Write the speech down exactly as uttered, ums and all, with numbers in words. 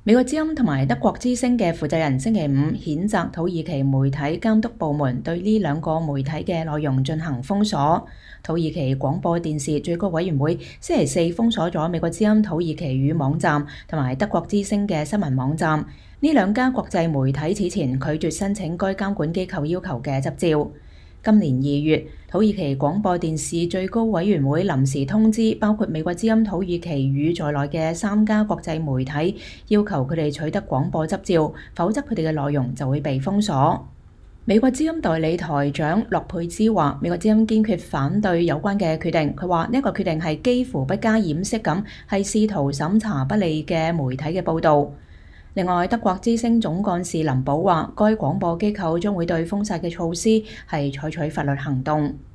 美國之音同埋德國之聲嘅負責人星期五譴責土耳其媒體監督部門對呢兩個媒體嘅內容進行封鎖。土耳其廣播電視最高委員會星期四封鎖咗美國之音土耳其語網站同埋德國之聲嘅新聞網站。呢兩家國際媒體此前拒絕申請該監管機構要求嘅執照。今年二月，土耳其廣播電視最高委員會臨時通知包括美國之音土耳其語在內嘅三家國際媒體，要求佢哋取得廣播執照，否則佢哋嘅內容就會被封鎖。美國之音代理台長洛佩茲話：美國之音堅決反對有關嘅決定。佢話呢一個決定係幾乎不加掩飾咁，係試圖審查不利嘅媒體嘅報導。另外，德國之聲總幹事林堡話，該廣播機構將會對封殺嘅措施係採取法律行動。